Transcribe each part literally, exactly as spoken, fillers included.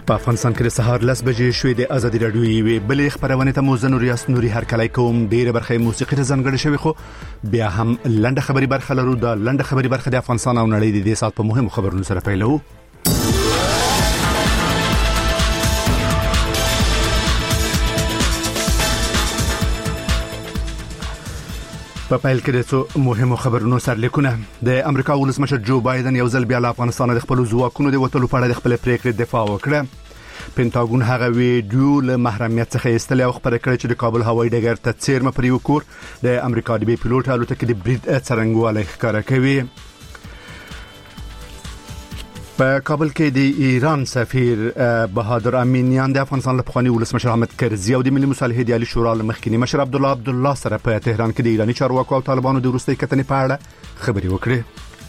په افغانستان کې د سهار لس بجې شوې د ازادي راډیو یوې بلې خبرونه ته مو زنور یاس نوري هر کله کوم ډیره برخه موسیقي ته ځانګړې شوی خو بیا هم لنډه خبري برخه لرو د لنډه خبري برخه د افغانستان او نړۍ د دې سات په مهمو خبرونو سره پیلو. په پیل کې د څو مهمو خبرونو سرلیکونه. د امریکا ولسمشر جو بایدن یو ځل بیا له افغانستان د خپل ځواکونو د وټلو په اړه د خپل پریکړې دفاع وکړه. پینټاګون هغه ویډیو له محرمیت څخه ایستل او خبره کړې چې د کابل هوایي ډګر ته څیرمه پر یو کور د امریکا د بي پیلوټ الوتکې د برید څرنګوالی ښکاره کوي. په کابل کې د ایران سفیر بهادر امینیان د افغانستان له پخواني ولسمشر حامد کرزي او د ملي مصالحې د عالی شورا له مخکنی مشر عبد الله عبد الله سره په تهران کې د ایراني چارواکو او طالبانو د وروستۍ کتنې په اړه خبرې وکړې.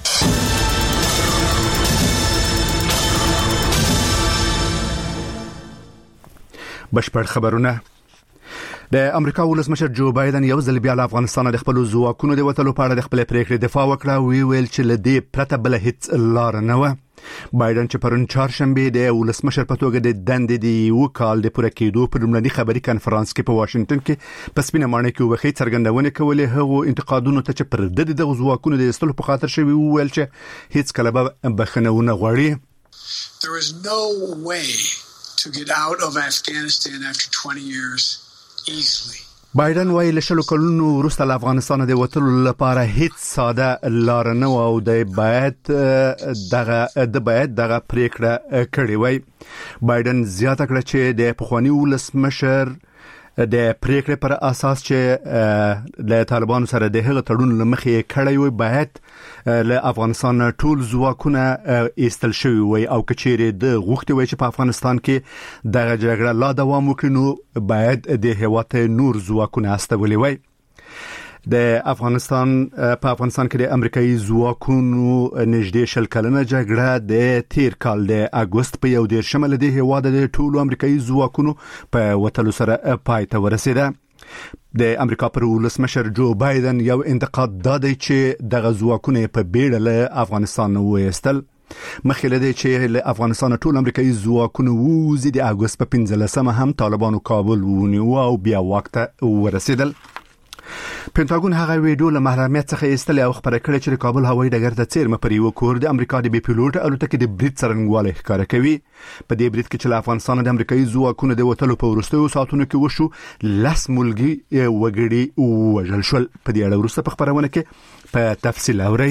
بشپړ خبرونه. د امریکا ولسمشر جو بایدن یو ځل بیا له افغانستان د خپل ځواکونو د وټلو په اړه د خپل پریکړې دفاع وکړه او ویل چې لدې پرته بل هیڅ لار نه و. بایدن چې پرون چهارشنبه د ولسمشر په توګه د دندې د یو کال د پوره کېدو په لومړني خبري کانفرنس کې په واشنگټن کې په سپینه ماڼۍ کې وخی څرګندونه کولې هغه انتقادونو ته چې پر د دغه ځواکونو د استلو په خاطر شوی ویل چې هیڅ کله به بخنهونه غواړي. There is no way to get out of Afghanistan after twenty years easily. بایدن وايي له شلو کلونو وروسته له افغانستان د وټلو لپاره هیڅ ساده لار نه و او د باید دغه د باید دغه پریکړه کړې وای. بایدن زیاته کړه چې د پخوانی ولسمشر د پریکړې پر اساس چې له طالبانو سره د هغه تړون لمخې کړی وي باید له افغانستان ټول ځواکونه ایستل شوی وي او کچېره د غوښتي وي چې په افغانستان کې دغه جګړه لا دوام وکړي نو باید د هیواد نور ځواکونه استولي وي. د افغانستان په افغانستان کې د امریکایي ځواکونو نږدې شل کلنه جګړه د تیر کال د اگست په یو ډیر شمال د هیواد د ټولو امریکایي ځواکونو په وټلو سره پای ته ورسیده. د امریکا پر ولسمشر جو بایدن یو انتقاد دادی چې دغه ځواکونه په بیړه له افغانستان وایستل. مخکې له دې چې له افغانستان ټول امریکایي ځواکونه ووزي د اگست په پنځلسمه هم طالبانو کابل ونیو او بیا وخت ورسیدل. پینټاګون هغه ویډیو له محرمیت څخه ایستل او خبره کړې چې د کابل هوایي ډګر ته څیرمه پر یو کور د امریکا د بي پیلوټ الوتکې د برید څرنګوالی ښکاره کوي. په دې برید کې چې له افغانستان د امریکایي ځواکونو د وټلو په وروستیو ساعتونو کې وشو لس ملګري وګړي وژل شول. په دې اړه وروسته په خبرونه کې په تفصیل اورئ.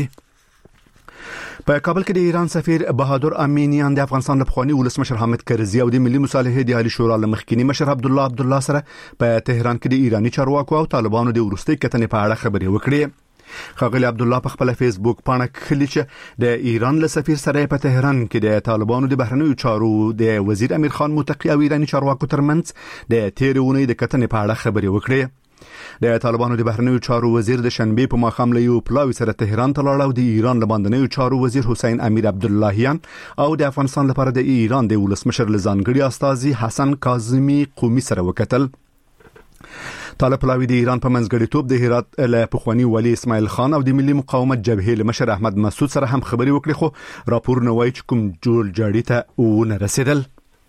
په کابل کې د ایران سفیر بهادر امینیان د افغانستان د پخوانی ولسمشر حامد کرزي او د ملي مصالحې د عالی شورا له مخکنی مشر عبد الله عبد الله سره په تهران کې د ایراني چارواکو او طالبانو د وروستۍ کتنې په اړه خبرې وکړې. ښاغلی عبد الله په خپل فیسبوک پاڼه کې چې د ایران له سفیر سره په تهران کې د طالبانو د بهرنیو چارو د وزیر امیر خان متقی او ایراني چارواکو ترمنځ د تیر اونۍ د کتنې په اړه خبرې وکړې. د طالبانو د بهرنیو چارو وزیر د شنبه په ماښام له یو پلاوی سره تهران ته لاړ او د ایران له باندنیو چارو وزیر حسین امیر عبداللهیان او د افغانستان لپاره د ایران د ولسمشر لزانګړي استاذي حسن کاظمی قومي سره وکتل. طالب پلاوی د ایران په منځګړیتوب د هرات له پخوانی ولی اسماعیل خان او د ملي مقاومت جبهې له مشر احمد مسعود سره هم خبرې وکړي خو راپور نه وایي چې کوم جوړ جاړي ته ونه رسیدل.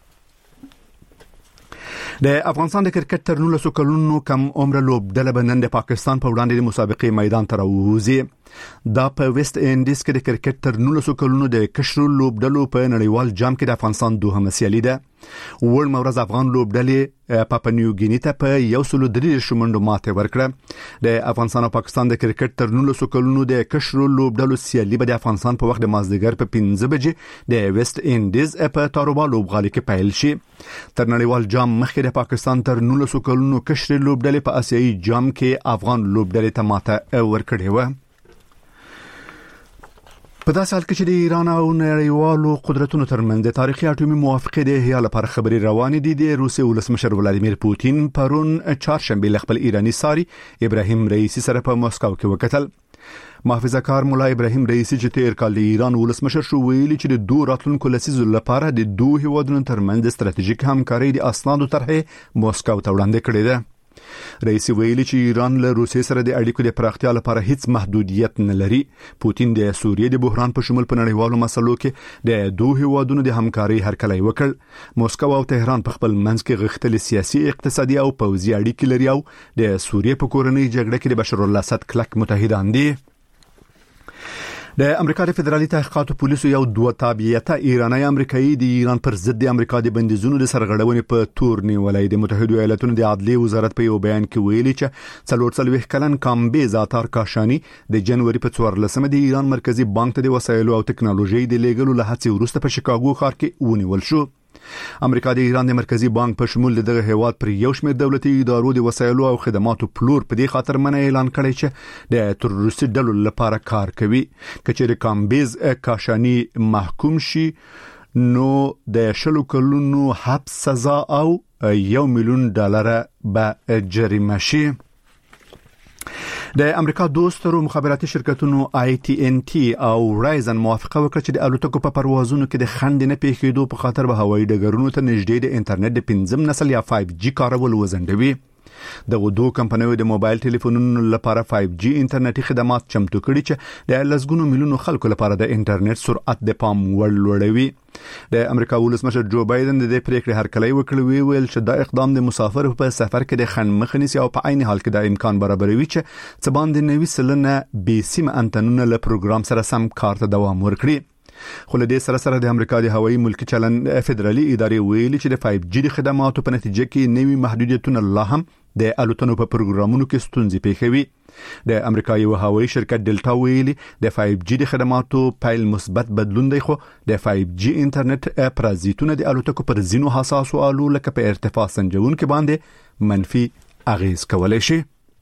د افغانستان د کرکټ تر نولسو کلونو کم عمر لوبډله بنن د پاکستان په وړاندې د مسابقې میدان ته راوځي. دا په ویسټ انډیز کې د کرکټ تر نولسو کلونو د کشرو لوبډلو په نړیوال جام کې د افغانستان دوهمه سیالي ده. وړ مورز افغان لوبډلې پاپا نیو ګینی ته په یو سل درې شمنډو ماته ورکړه. د افغانستان او پاکستان د کرکټ تر نولسو کلونو د کشرو لوبډلو سیالي به د افغانستان په وخت د مازدیګر په پنځه بجې د ویسټ انډیز په تاروبا لوبغالي کې پیل شي. تر نړیوال جام مخکې د پاکستان تر نولسو کلونو کشري لوبډلې په آسیایي جام کې افغان لوبډلې ته ماته ورکړې و. په داسې حال کې چې د ایران او نړیوالو قدرتونو ترمنځ د تاریخي اټومي موافقې د احیا لپاره خبرې روانې دي، د روسیې ولسمشر ولادیمیر پوتین پرون چهارشنبه له خپل ایرانی ساري ابراهیم رئیسی سره په مسکو کې وکتل. محافظه کار مولا ابراهیم رئیسی چې تیر کال د ایران ولسمشر شو ویلي چې د دوه راتلونکو لسیزو لپاره د دوه هیوادونو ترمنځ د ستراتیژیک همکارۍ د اسنادو طرحه مسکو ته وړاندې کړې ده. رئیس ویلي چې ایران له روسیې سره د اړیکو د پراختیا لپاره هیڅ محدودیت نه لري. پوتین د سوریې د بحران په شمول په نړیوالو مسلو کې د دوه هیوادونو د همکارۍ هرکلی وکړ. موسکو او تهران په خپل منځ کې غښتلي سیاسي، اقتصادي او پوځي اړیکې لري او د سوریې په کورنۍ جګړه کې د بشر الاسد کلک متحدان دي. د امریکا د فدرالي تحقیقاتو پولیسو یو دوه تابعیته ایرانی امریکایي د ایران پر ضد د امریکا د بندیزونو د سرغړونې په تور نیولای. د متحده ایالاتونو د عدلیې وزارت په یو بیان کې ویلي چې څلور څلوېښت کلن کامبیز اتار کاشانی د جنوري په څوارلسمه د ایران مرکزی بانک ته د وسایلو او ټکنالوژي د لیږلو له هڅې وروسته په شیکاګو ښار کې ونیول شو. امریکا د ایران د مرکزی بانک په شمول دغه هیواد پر یو شمېر دولتي ادارو د وسایلو او خدماتو پلور په دې خاطر منع اعلان کړی چې د تروریستي ډلو لپاره کار کوي. کچېرې کامبیز کاشانی محکوم شي نو د شلو کلونو حبس سزا او یو میلیون ډالر به جریمه شي. د امریکا دوسترو مخابراتي شرکتونو آی ټي ان ټي او رایزن موافقه وکړه چې د الوتکو په پروازونو کې د خنډ نه پیښېدو په خاطر به هوایي ډګرونو ته نږدې د انټرنیټ د پنځم نسل یا فایو جی کارول وزندوي. دغه دوه کمپنیو د موبایل ټلیفونونو لپاره فایو جی انټرنیټي خدمات چمتو کړي چې د لسګونو میلیونو خلکو لپاره د انټرنیټ سرعت د پام وړ لوړوي. د امریکا ولسمشر جو بایدن د پریکړې هرکلی وکړ، ویل چې دا اقدام د مسافر په سفر کې د خنډ مخه نیسي او په عین حال کې د امکان برابروي چې څه باندې نوي سلنه بې سیمه انټنونه له پروګرام سره سم کار ته دوام ورکړي. خو له دې سره سره د امریکا د هوایي ملکی چلن فدرالي ادارې ویلي چې د فایو جی د خدماتو په نتیجه کې نوي محدودیتونه لا هم د الوتنو په پروګرامونو کې ستونزې پیښوي. د امریکا یو هوایي شرکت ډلټا ویلي د فایو جی د خدماتو پیل مثبت بدلون دی، خو د فایو جی انټرنیټ پرازیتونه د الوتکو پر ځینو حساسو آلو لکه په ارتفاع سنجونکو باندې منفي اغیز کولای شي.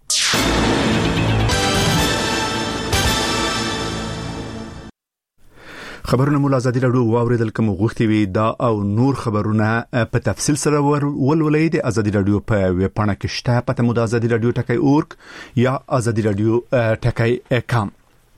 خبرونه مول ازادي راډیو واوریدل کوم غوښتي وي دا او نور خبرونه په تفصیل سره ولولئ د ازادي راډیو په ویب پاڼه کې شته، پته مو د ازادي راډیو ټکی اورګ یا ازادي راډیو ټکی کام.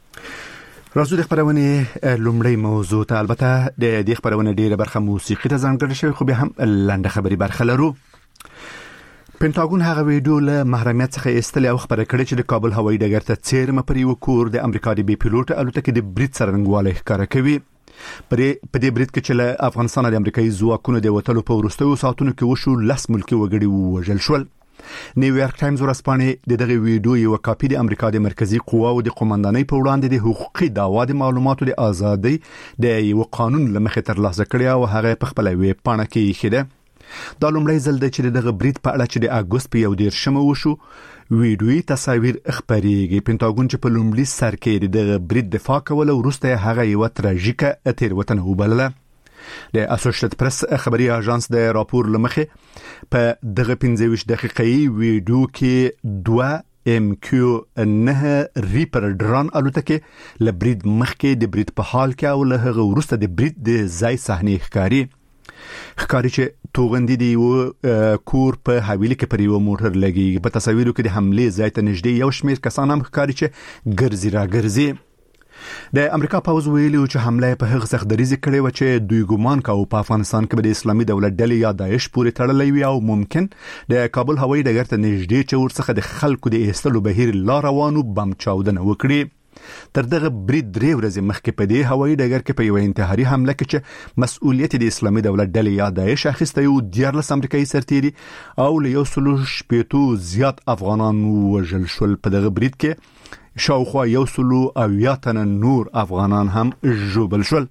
راځو د خبرونه لومړی موضوع ته. البته د دې خبرونه ډیره برخه موسیقي ته ځانګړې شوی، خو به هم لنډه خبري برخه لرو. پینټاګون هغه ویډیو له محرمیت څخه ایستل او خبره کړې چې د کابل هوایي ډګر ته څیرمه پر یو کور د امریکا د بي پیلوټ الوتکې د برید څرنګوالی ښکاره کوي. په دې برید کې چې له افغانستان د امریکایي ځواکونو د وټلو په وروستیو ساعتونو کې وشو، لس ملکي وګړي ووژل شول. نیویارک ټایمز ورځپاڼې د دغه ویډیو یو کاپي د امریکا د مرکزی قواو د قومندانۍ په وړاندې د حقوقي دعوا د معلوماتو د ازادۍ د یو قانون لمخې ترلاسه کړی او هغه په خپل ویب پاڼه کې خېده. دا لومړی ځل دی چې دغه برید په اړه چې د اګوست په یو دیرشمه وشو ویډیويي تصاویر خبرېږي. پینټاګون چې په لومړي سر کې دغه برید دفاع کوله، وروسته هغه یو تراژیکه تیروتنه وبلله. د اسوسییټډ پریس خبري اژانس د راپور لمخې په دغه پنځه ویشت دقیقې ویډیو کې دوه ام کیو نه ریپر ډرون الوتکې لبرید مخکې د برید په حال کې او له هغه وروسته د برید د ځای صحنې ښکاري. ښکاري چې توغندي دی یو کور په حویلي کې پر یو موټر لګي. په تصاویرو کې د حمله ځای ته نږدې یو شمېر کسان هم ښکاري چې ګرځي را ګرځي. د امریکا پوز ویلي چې حمله په هغه سختدریزه کړې و چې دوی ګومان کاوه په افغانستان کې د اسلامي دولت ډلې یا داعش پورې تړلې وي او ممکن د کابل هوایي ډګر ته نږدې چې ورڅخه د خلکو د ایستلو بهیر لا روانو بم چاودنه وکړي. تر دغه برید درې ورځې مخکې په دې هوایي ډګر کې په یو انتحاري حمله کې چې مسؤلیت د اسلامي دولت ډلې یا داعش اخیسته یو دیارلس امریکایي سرتیري او له یو سلو شپېتو زیات افغانان وژل شول. په دغه برید کې شاوخوا یو سلو اویا تنه نور افغانان هم ژوبل شول.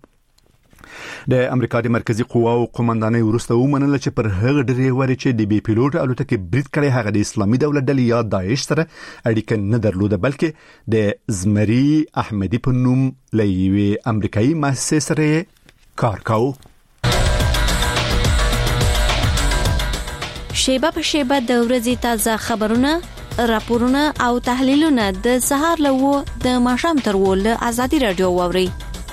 د امریکا د مرکزی قواو قومندانۍ وروسته ومنل چې پر هغه ډریور چې د بي پیلوټ الوتکې برید کړی هغه د اسلامي دولت ډلې یا داعش سره اړیکه نه درلوده، بلکې د زمري احمدي په نوم له یوې امریکایي مؤسسې سره کار کاوه. شیبه په شیبه د ورځې تازه خبرونه، راپورونه او تحلیلونه د سهار له و د ماښام تر و له ازادي راډیو واوري.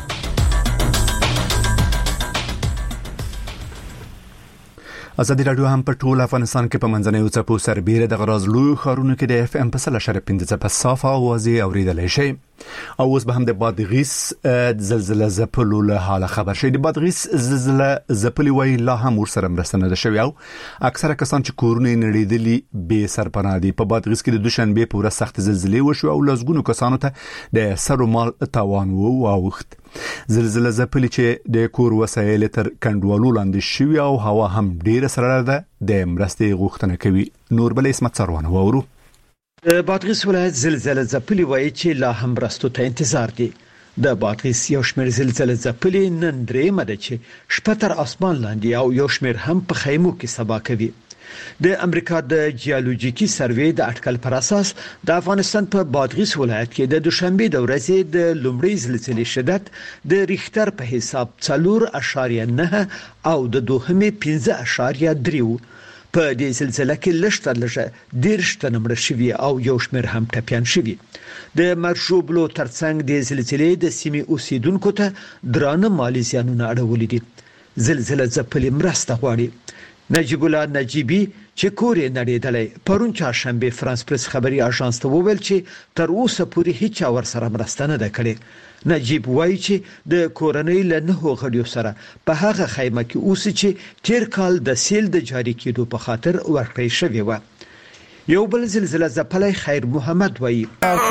ازادي راډیو هم په ټول افغانستان کې په منځنۍ او څپو سربېره د غراز لوی ښارونو کې د اف ام په سل اشاریه پنځه په صافه اوازې اوریدلای شي. او اوس به هم د بادغیس زلزلې زپلو له حاله خبر شي. د بادغیس زلزلې زپلې وی لا هم ورسره مرستنه ده شوی او اکثره کسان چې کورونه نړیدلي به سرپناه دي. په بادغیس کې د دوشنبه په ورځ سخت زلزلې وشو او لږګونو کسانو ته د سر او مال تاوان واوښت. زلزلې زپلې چې د کور وسایل تر کنډوالو لاندې شوی او هوا هم ډیره سره ده د مرستې غوښتنه کوي. نور بل اسمت سروانه وورو. د بادغیس ولایت زلزلې ځپلې وایي چې لا هم مرستو ته انتظار دي. د بادغیس یو شمېر زلزلې ځپلې نن درېیمه ده چې شپه تر اسمان لاندې او یو شمېر هم په خیمو کې سبا کوي. د امریکا د جیولوژیکي سروې د اټکل پر اساس د افغانستان په بادغیس ولایت کې د دوشنبه د ورځې د لومړۍ زلزلې شدت د ریختر په حساب څلور اشاریه نه او د دوهمې پنځه اشاریه درې په دې سلسله کې لږ لږه دیرش تنه مړه شوي او یو شمېر هم ټپیان شوي. د مرشوبلو ترڅنګ د زلزلې د سیمې اوسیدونکو ته درانه مالي زیانونه اړولي دي. زلزلې ځپلې مرسته غواړي. نجیب الله نجیبی چې کور یې نړیدلی پرون چهارشنبه فرانس پریس خبري اژانس ته وویل چې تر اوسه پورې هیڅ ور سره مرسته نه ده کړې. نجیب وایي چې د کورنۍ له نهو غړیو سره په هغه خیمه کې اوسي چې تیر کال د سیل د جاری کېدو په خاطر ورکړی شوی و. یو بل زلزلې ځپلې خیر محمد وایي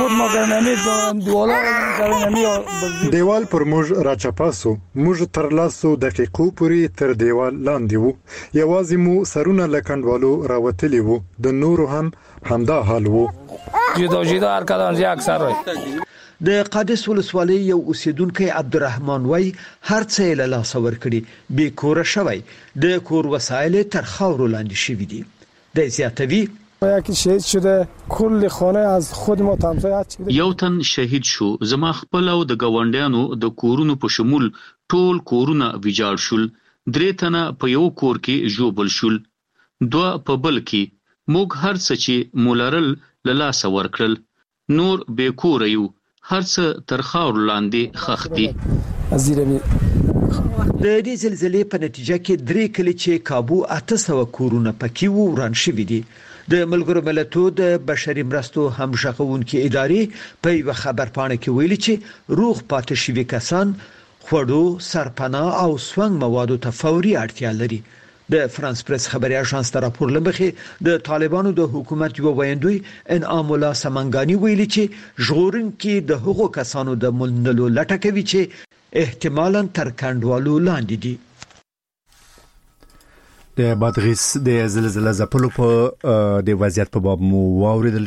دیوال پر موږ راچپاسو موږ تر لاسو دقیقو پورې تر دیوال لاندې وو. یوازې مو سرونه لکندوالو راوتلی وو. د نورو هم همدا حال وو. جدا جدا ارکان زی اکثر وای. د قادس ولسوالۍ یو اوسیدونکو عبدالرحمن وای هر څه له لاس ورکړي به کور شوی د کور وسایل تر خاور لاندې شوی دي. د زیاتوي یکی شهید شده کل خانه از خود ما تمسایت شده. یو تن شهید شو. زما خپل او د گاونډیانو د کورونو په شمول ټول کورونه ویجاړ شول. درې تنه په یو کور کې جوړبل شول. دوه په بل کې. موږ هر څه چې مولرل له لاس ورکړل. نور به کور یو. هر څه تر خاور لاندې خښ دي. د دې زلزلې په نتیجه کې درې کلی چې کابو اته سوه کورونه پکې وو وران شوي دي. د ملګرو ملتونو د بشري مرستو همغږونکو ادارې په یو خبر پاڼه کې ویلي چې روغ پاتې شوي کسان خوړو، سرپناه او سونګ موادو ته فوري اړتیا لري. د فرانس پریس خبري اژانس ته راپور لمخې د طالبانو د حکومت یو ویندوی انعام الله سمنګانی ویلي چې ژغورونکي د هغو کسانو د ملنلو لټه کوي چې احتمالاً تر کندوالو لاندې دي. د بادغیس د زلزلې ځپلو په د وضعیت په باب مو واوریدل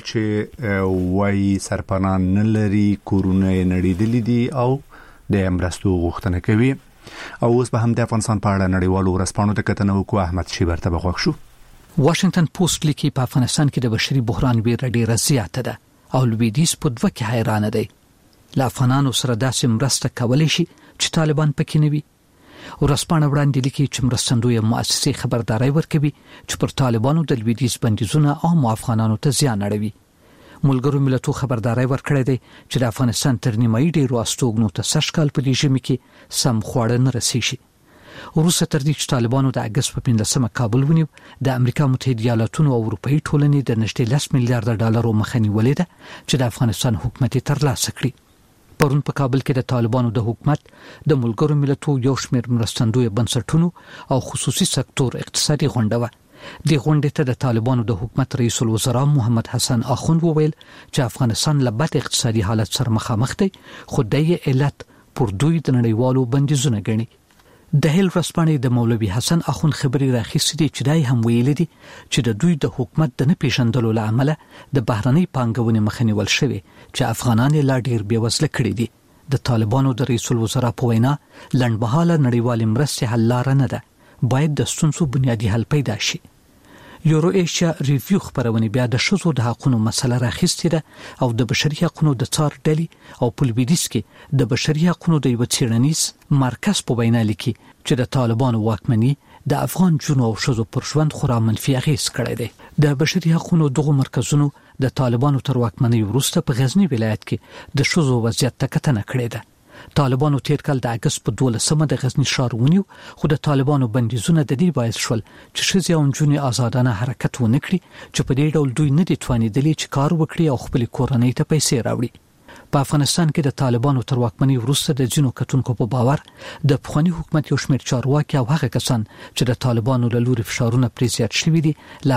چې وای سرپناه نه لري، کورونه نړیدلي دي او د مرستو غوښتنه کوي. او اوس به هم د افغانستان په اړه نړیوالو ورځپاڼو ته کتنه وکړو. احمد شیبر ته بخښ شو. واشنگټن پوسټ لیکي په افغانستان کې د بشري بحران ویره ډیره زیاته ده او لویدیځ په دوه کې حیران دي. له افغانانو سره داسې مرسته کولای شي چې طالبان پکې نه وي. ورځپاڼه وړاندې لیکي چې مرستندوی مؤسسې خبرداري ورکوي چې پر طالبانو د لویدیځ بندیزونه عام افغانانو ته زیان اړوي. ملګرو ملتونو خبرداري ورکړې ده چې د افغانستان تر نیمایي ډیرو استوګنو ته سشکال په دې ژمي کې سم خواړه نه رسیږي. وروسته تر دې چې طالبانو د اگست په پنځمه کابل ونیو، د امریکا متحده ایالاتونو او اروپאי ټولنې د نږدې لس میلیارډ ډالرو مخه نیولې ده چې د افغانستان حکومت ترلاسه کړي. پرون په کابل کې د طالبانو د حکومت د ملګرو ملتونو یو شمېر مرستندوی بنسټونو او خصوصي سکتور اقتصادي غونډه و. د غونډې ته د طالبانو د حکومت رئیس الوزرا محمد حسن اخوند وویل چې افغانستان له بد اقتصادي حالت سره مخامخ دی، خو د یې علت پر دوی د نړیوالو بندیزونه ګڼي. د هیل ورځپاڼې د مولوي حسن اخوند خبري راخیستې دي چې دای هم ویل دي چې د دوی د حکومت د نه پیژندلو له امله د بهرنۍ پانګونې مخه نیول شوې چې افغانان لا ډیر بېوزله کړي دي. د طالبانو د رئیس الوزرا په وینا لنډمهاله نړیوالې مرستې حل لار نه ده، باید د ستونزو بنیادی حل پیدا شي. یورو ایشیا ریویو خبرونه بیا د شذو د حقوقو مسله راخیستې ده او د بشري حقوقو د څار ډلې او په لویدیځ کې د بشري حقوقو د یو څېړنیز مرکز په وینا لیکي چې د طالبانو واکمني د افغان جنو او شذو پر ژوند خورا منفي اغیز کړی دی. د بشري حقوقو دغه مرکزونو د طالبانو تر واکمنۍ وروسته په غزنی ولایت کې د شذو وضعیت ته کتنه کړې ده. طالبانو تیر کال د اگست په دولسمه د غزنی ښار ونیو، خو د طالبانو بندیزونه د دې باعث شول چې ښځې او نجونې آزادانه حرکت ونه کړي چې په دې ډول دوی نه دي توانېدلي چې کار وکړي او خپل کورنۍ ته پیسې راوړي. په افغانستان کې د طالبانو تر واکمنۍ وروسته د جنو کتونکو په باور د پخوانی حکومت یو شمېر چارواکي او هغه کسان چې د طالبانو له لوري فشارونه پرې زیات شوي دي